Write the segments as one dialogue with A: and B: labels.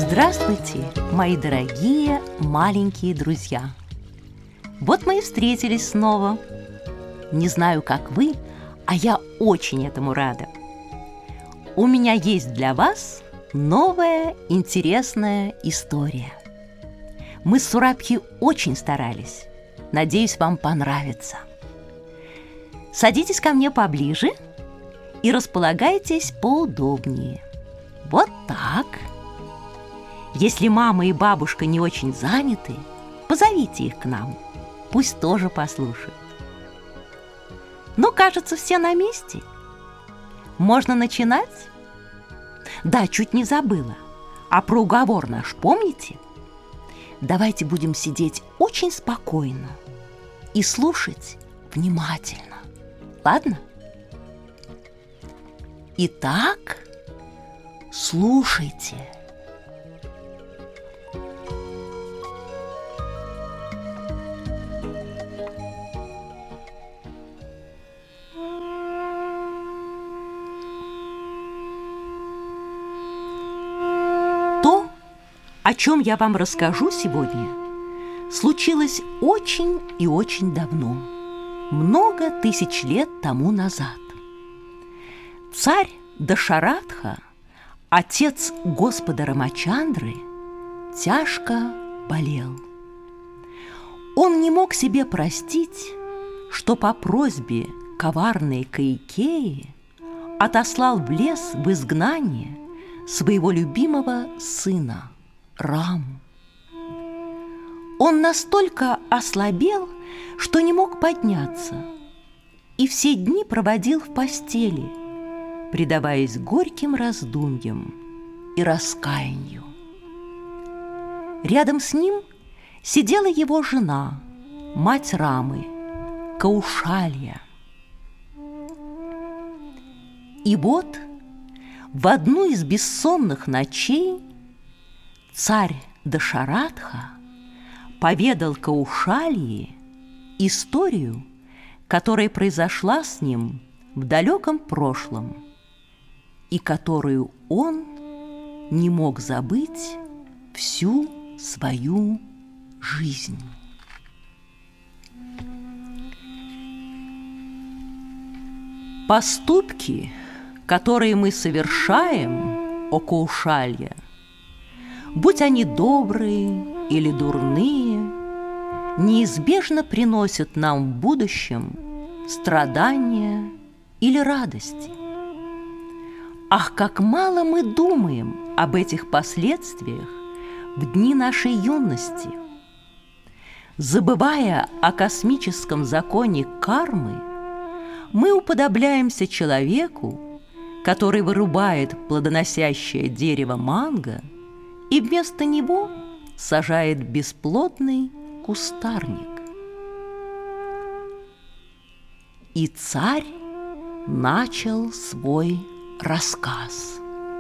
A: Здравствуйте, мои дорогие маленькие друзья! Вот мы и встретились снова. Не знаю, как вы, а я очень этому рада. У меня есть для вас новая интересная история. Мы с Сурабхи очень старались. Надеюсь, вам понравится. Садитесь ко мне поближе и располагайтесь поудобнее. Вот так. Если мама и бабушка не очень заняты, позовите их к нам. Пусть тоже послушают. Ну, кажется, все на месте. Можно начинать? Да, чуть не забыла. А про уговор наш помните? Давайте будем сидеть очень спокойно и слушать внимательно. Ладно? Итак, слушайте. То, о чем я вам расскажу сегодня, случилось очень и очень давно, много тысяч лет тому назад. Царь Дашаратха, отец Господа Рамачандры, тяжко болел. Он не мог себе простить, что по просьбе коварной Кайкеи отослал в лес в изгнание своего любимого сына Раму. Он настолько ослабел, что не мог подняться, и все дни проводил в постели, предаваясь горьким раздумьям и раскаянию. Рядом с ним сидела его жена, мать Рамы, Каушалья. И вот в одну из бессонных ночей царь Дашаратха поведал Каушалье историю, которая произошла с ним в далеком прошлом и которую он не мог забыть всю свою жизнь. Поступки, которые мы совершаем, о Каушалья, будь они добрые или дурные, неизбежно приносят нам в будущем страдания или радости. Ах, как мало мы думаем об этих последствиях в дни нашей юности! Забывая о космическом законе кармы, мы уподобляемся человеку, который вырубает плодоносящее дерево манго и вместо него сажает бесплодный кустарник. И царь начал свой рассказ.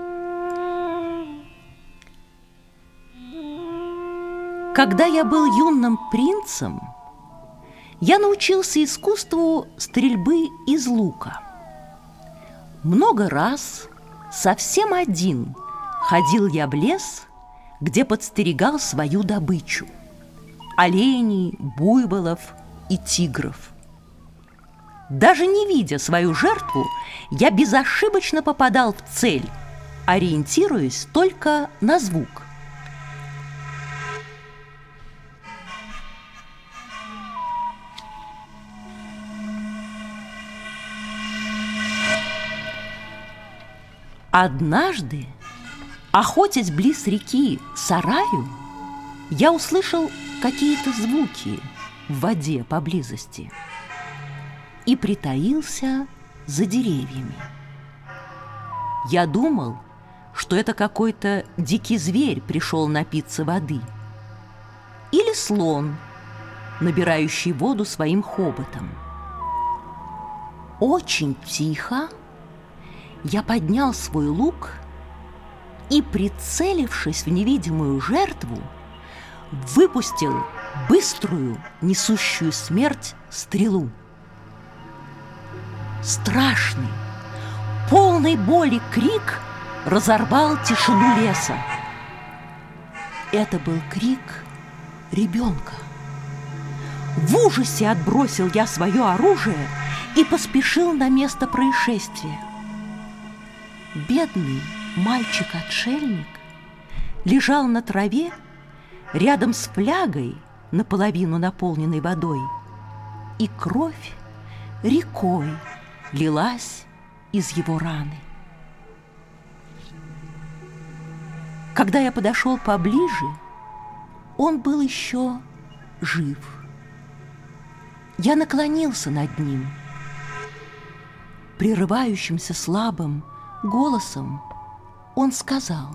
A: Когда я был юным принцем, я научился искусству стрельбы из лука. Много раз совсем один ходил я в лес, где подстерегал свою добычу – оленей, буйволов и тигров. Даже не видя свою жертву, я безошибочно попадал в цель, ориентируясь только на звук. Однажды, охотясь близ реки Сараю, я услышал какие-то звуки в воде поблизости и притаился за деревьями. Я думал, что это какой-то дикий зверь пришел напиться воды или слон, набирающий воду своим хоботом. Очень тихо я поднял свой лук и, прицелившись в невидимую жертву, выпустил быструю, несущую смерть стрелу. Страшный, полный боли крик разорвал тишину леса. Это был крик ребенка. В ужасе отбросил я свое оружие и поспешил на место происшествия. Бедный мальчик-отшельник лежал на траве рядом с флягой, наполовину наполненной водой, и кровь рекой лилась из его раны. Когда я подошел поближе, он был еще жив. Я наклонился над ним. Прерывающимся слабым голосом он сказал: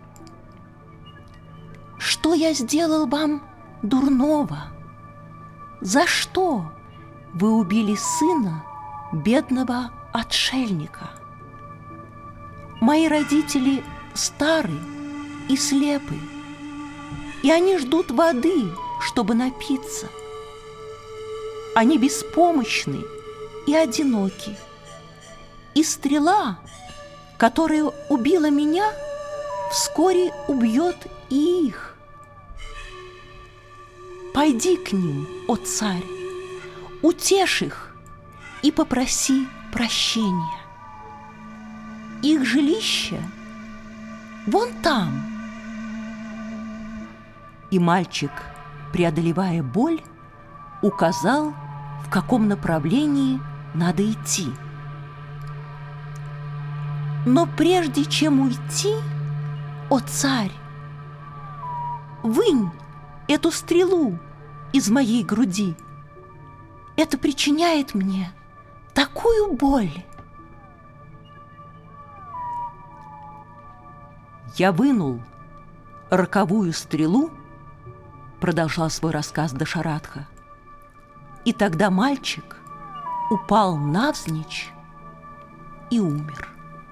A: «Что я сделал вам дурного? За что вы убили сына бедного отшельника? Мои родители стары и слепы, и они ждут воды, чтобы напиться. Они беспомощны и одиноки, и стрела, которая убила меня, вскоре убьет и их. Пойди к ним, о царь, утешь их и попроси прощения. Их жилище вон там». И мальчик, преодолевая боль, указал, в каком направлении надо идти. «Но прежде чем уйти, о царь, вынь эту стрелу из моей груди. Это причиняет мне такую боль». Я вынул роковую стрелу, продолжал свой рассказ Дашаратха, и тогда мальчик упал навзничь и умер.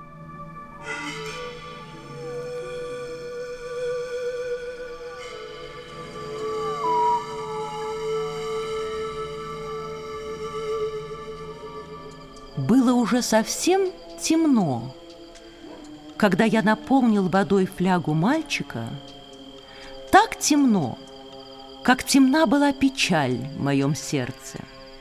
A: Было уже совсем темно, когда я наполнил водой флягу мальчика. Так темно, как темна была печаль в моем сердце.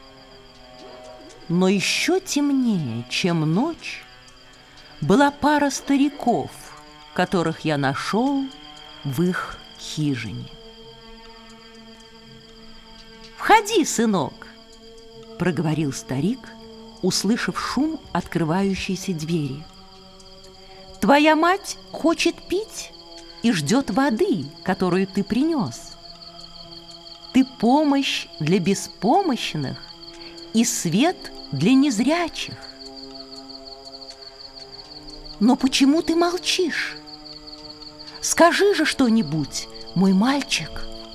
A: Но еще темнее, чем ночь, была пара стариков, которых я нашел в их хижине. «Входи, сынок», — проговорил старик, услышав шум открывающейся двери. «Твоя мать хочет пить и ждет воды, которую ты принес. Ты помощь для беспомощных и свет для незрячих. Но почему ты молчишь? Скажи же что-нибудь, мой мальчик».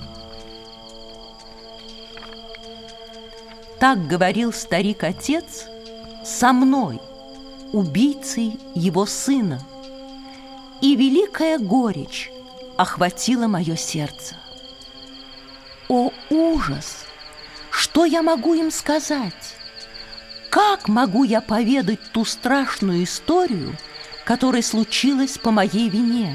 A: Так говорил старик-отец со мной, убийцей его сына, и великая горечь охватила мое сердце. О, ужас! Что я могу им сказать? Как могу я поведать ту страшную историю, которая случилась по моей вине?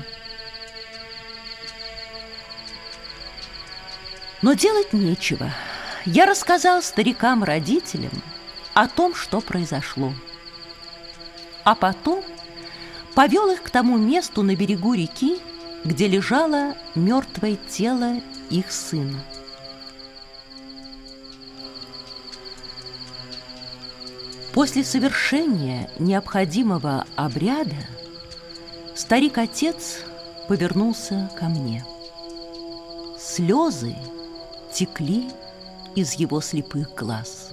A: Но делать нечего. Я рассказал старикам-родителям о том, что произошло. А потом повел их к тому месту на берегу реки, где лежало мертвое тело их сына. После совершения необходимого обряда старик-отец повернулся ко мне. Слезы текли из его слепых глаз.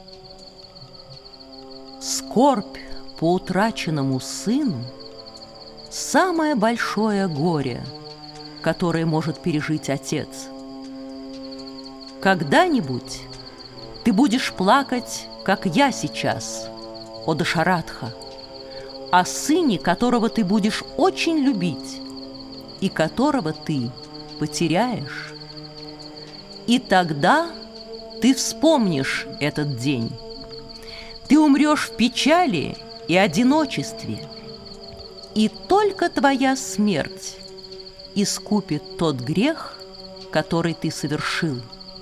A: Скорбь по утраченному сыну – самое большое горе, которое может пережить отец. Когда-нибудь ты будешь плакать, как я сейчас, о Дашаратха, о сыне, которого ты будешь очень любить и которого ты потеряешь. И тогда ты вспомнишь этот день. Ты умрешь в печали и одиночестве, и только твоя смерть искупит тот грех, который ты совершил.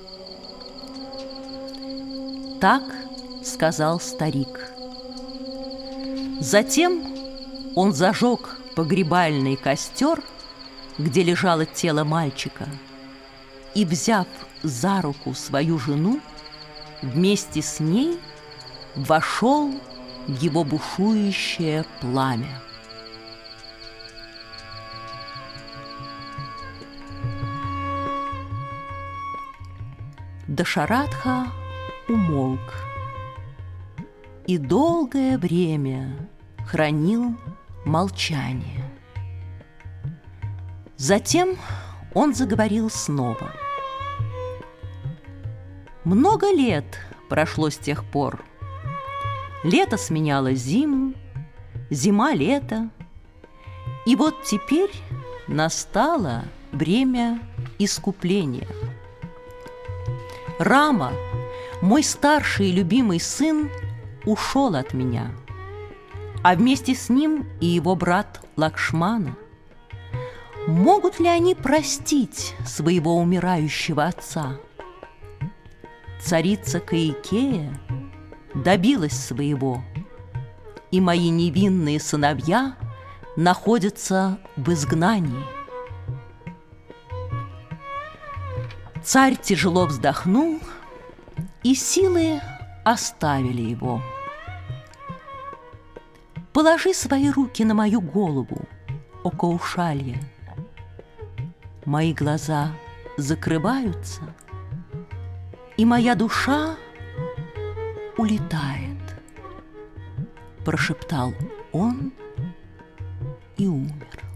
A: Так сказал старик. Затем он зажег погребальный костер, где лежало тело мальчика, и, взяв за руку свою жену, вместе с ней вошел в его бушующее пламя. Дашаратха умолк и долгое время хранил молчание. Затем он заговорил снова. Много лет прошло с тех пор. Лето сменяло зиму, зима — лето. И вот теперь настало время искупления. Рама, мой старший и любимый сын, ушел от меня, а вместе с ним и его брат Лакшмана. Могут ли они простить своего умирающего отца? Царица Каикея добилась своего, и мои невинные сыновья находятся в изгнании. Царь тяжело вздохнул, и силы оставили его. Положи свои руки на мою голову, о Каушалья. Мои глаза закрываются, и моя душа улетает, прошептал он и умер.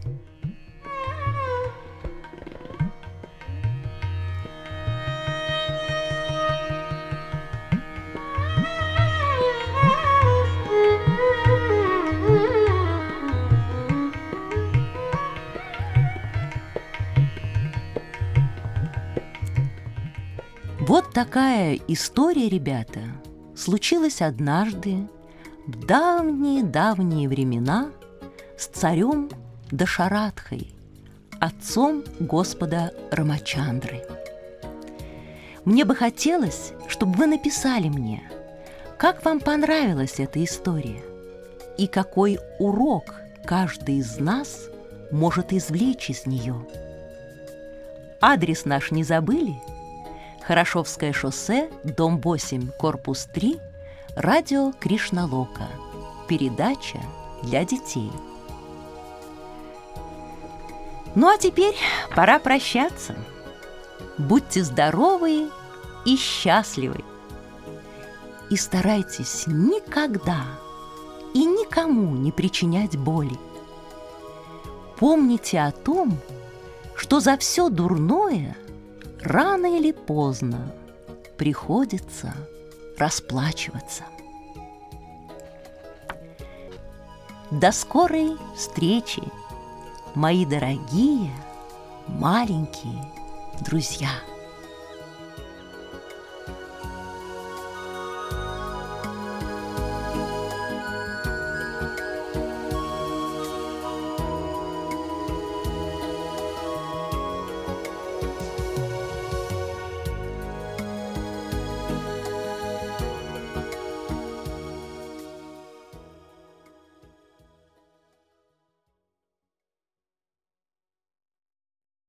A: Вот такая история, ребята, случилась однажды в давние-давние времена с царем Дашаратхой, отцом Господа Рамачандры. Мне бы хотелось, чтобы вы написали мне, как вам понравилась эта история и какой урок каждый из нас может извлечь из нее. Адрес наш не забыли? Хорошевское шоссе, дом 8, корпус 3, радио Кришналока. Передача для детей. Ну а теперь пора прощаться. Будьте здоровы и счастливы. И старайтесь никогда и никому не причинять боли. Помните о том, что за все дурное рано или поздно приходится расплачиваться. До скорой встречи, мои дорогие маленькие друзья!